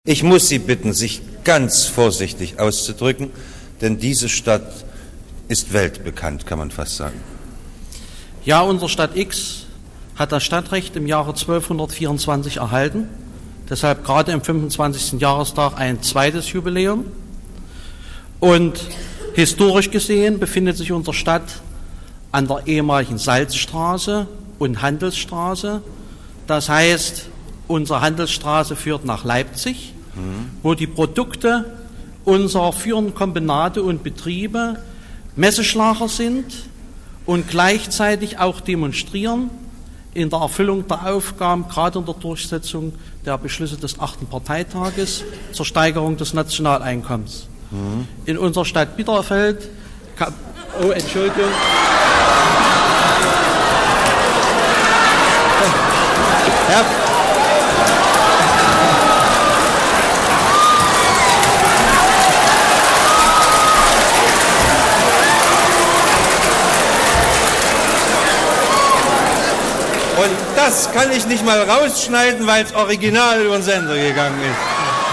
Ich muss Sie bitten, sich ganz vorsichtig auszudrücken, denn diese Stadt ist weltbekannt, kann man fast sagen. Ja, unsere Stadt X hat das Stadtrecht im Jahre 1224 erhalten. Deshalb gerade im 25. Jahrestag ein zweites Jubiläum. Und historisch gesehen befindet sich unsere Stadt an der ehemaligen Salzstraße und Handelsstraße. Das heißt, unsere Handelsstraße führt nach Leipzig, wo die Produkte unserer führenden Kombinate und Betriebe Messeschlager sind und gleichzeitig auch demonstrieren in der Erfüllung der Aufgaben, gerade in der Durchsetzung der Beschlüsse des 8. Parteitages zur Steigerung des Nationaleinkommens. In unserer Stadt Bitterfeld, Entschuldigung. Ja. Und das kann ich nicht mal rausschneiden, weil es original über den Sender gegangen ist.